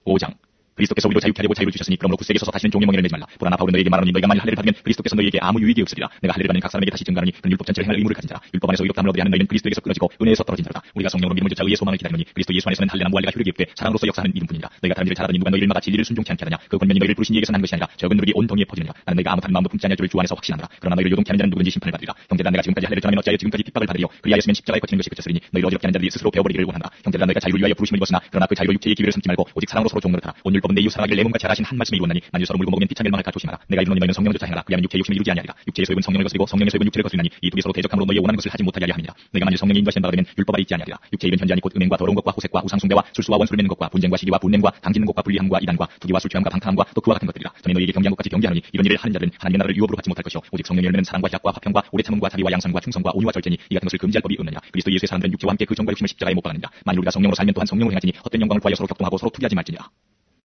5장. 그리스도께서 우리로 자유케 하려고 자유를 주셨으니 그러므로 굳세게 서서 다시는 종의 멍에를 매지 말라. 보라 나 바울은 너에게 말하노니 너희가 만일 할례를 받으면 그리스도께서 너희에게 아무 유익이 없으리라. 내가 할례를 받는 각 사람에게 다시 증거하노니 그는 율법 전체를 행할 의무를 가진 자라. 율법 안에서 의롭다함을 얻으려 하는 너희는 그리스도에게서 끊어지고 은혜에서 떨어진 자로다. 우리가 성령으로 믿음을 쫓아 의의 소망을 기다리노니 그리스도 예수 안에서는 할례나 무할례가 효력이 없되 사랑으로서 역사하는 이름뿐이니라. 너희가 다른 일을 잘하더니 누가 너희를 막아 진리를 순종치 않게 하느냐. 그 권면이 너희를 부르신 이에게서 난 것이 아니라 적은 누룩이 온 동이에 퍼지느니라. 나는 너희가 아무 다른 마음도 품지 아니할 줄을 주 안에서 확신하노라. 그러나 너희를 요동케 하는 자는 누구든지 심판을 받으리라. 형제들아 내가 지금까지 할례를 전하면 어찌하여 지금까지 핍박을 받으리요. 그리하였으면 십자가에 거치는 것이 그쳤으리니 너희를 어지럽게 하는 자들이 스스로 베어버리기를 원한다. 형제들아 너희가 자유를 위하여 부르심을 입었으나 그러나 그 자유로 육체의 기회를 삼지 말고 오직 사랑으로 서로 종노릇하라. 온 율법은 내 이웃 사랑하기를 내 몸같이 하라 하신 한 말씀을 이루었나니 만일 서로 물고 먹으면 피차 멸망할까 조심하라. 내가 이르노니 너희는 성령을 쫓아 행하라. 그리하면 육체의 욕심을 이루지 아니하리라. 육체의 소욕은 성령을 거스리고 성령의 소욕은 육체를 거스리나니 이 두 개 서로 대적함으로 너희의 원하는 것을 하지 못하게 하려 함이니라. 너희가 만일 성령이 인도하시는 바가 되면 율법 아래 있지 아니하리라. 육체의 일은 현재하니 곧 음행과 더러운 것과 호색과 우상숭배와 술수와 원수를 맺는 것과 분쟁과 시기와 분냄과 당짓는 것과 불리함과 이단과 투기와 술취함과 방탕함과 또 그와 같은 것들이라. 전에 너희에게 경계한 것 같이 경계하노니 이런 일을 하는 자들은 하나님의 나라를 유업으로 받지 못할 것이요 오직 성령의 열매는 사랑과 희락과 화평과 오래 참음과 자비와 양선과 충성과 온유와 절제니 이 같은 것을 금지할 법이 없느냐. 그리스도 예수의 사람들은 육체와 함께 그 정과 욕심을 십자가에 못 박느니라. 만일 우리가 성령으로 살면 또한 성령으로 행하지니 헛된 영광을 구하여 서로 격동하고 서로 투기하지 말지니라.